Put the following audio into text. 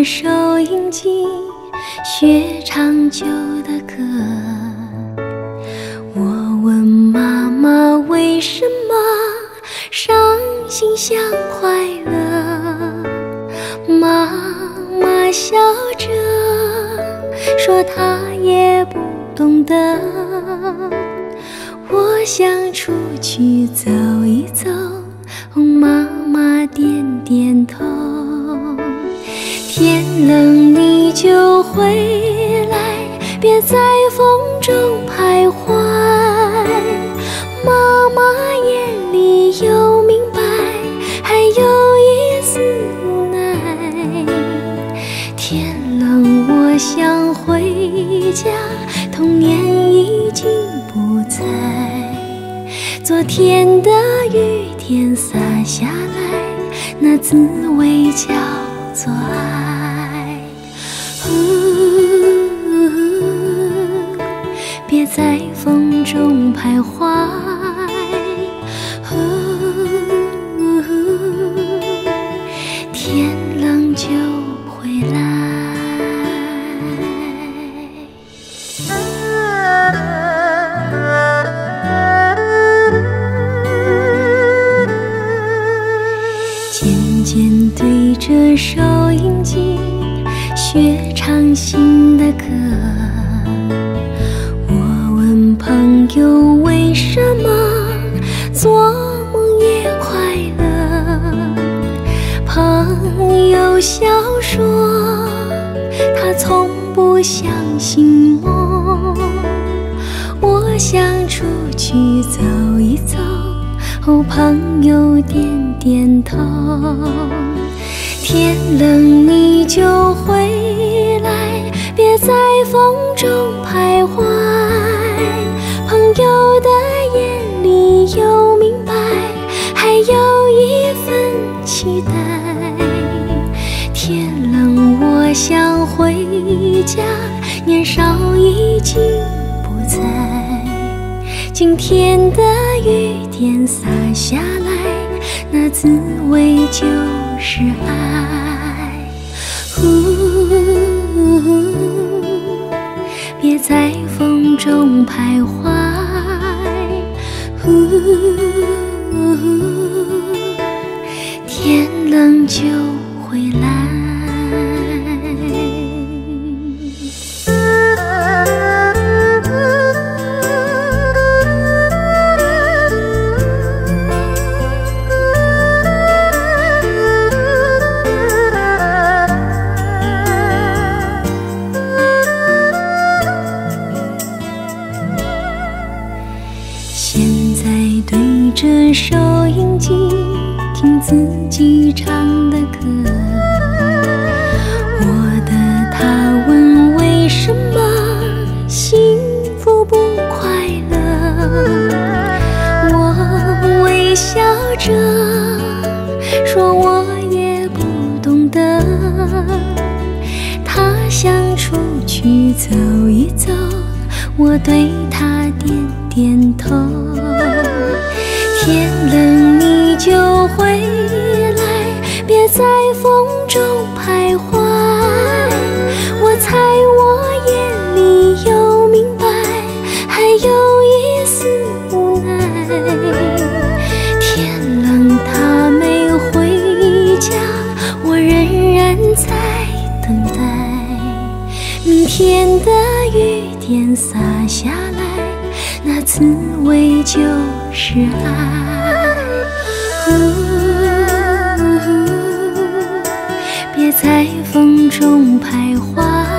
收音机，学唱旧的歌。我问妈妈为什么伤心像快乐，妈妈笑着说她也不懂得。我想出去走一走，妈妈点点头。天冷你就回来，别在风中徘徊。妈妈眼里有明白，还有一丝无奈。天冷我想回家，童年已经不在。昨天的雨天洒下来，那滋味叫做爱。别在风中徘徊，天冷就回来。渐渐对着收音机学唱新的歌。我问朋友为什么做梦也快乐，朋友笑说他从不相信梦。我想出去走一走，朋友点点头。天冷你就回来，别在风中徘徊。朋友的眼里有明白，还有一份期待。天冷我想回家，年少已经不在。今天的雨点洒下来，那滋味就是爱。别在风中徘徊，天冷就回来。现在对着收音机听自己唱的歌。我的他问为什么幸福不快乐，我微笑着说我也不懂得。他想出去走一走，我对他点点头。天冷你就回来，别在风中徘徊。我猜我眼里有明白，还有一丝无奈。天冷他没回家，我仍然在等待。明天的雨点洒下来，那滋味就是爱。别在风中徘徊。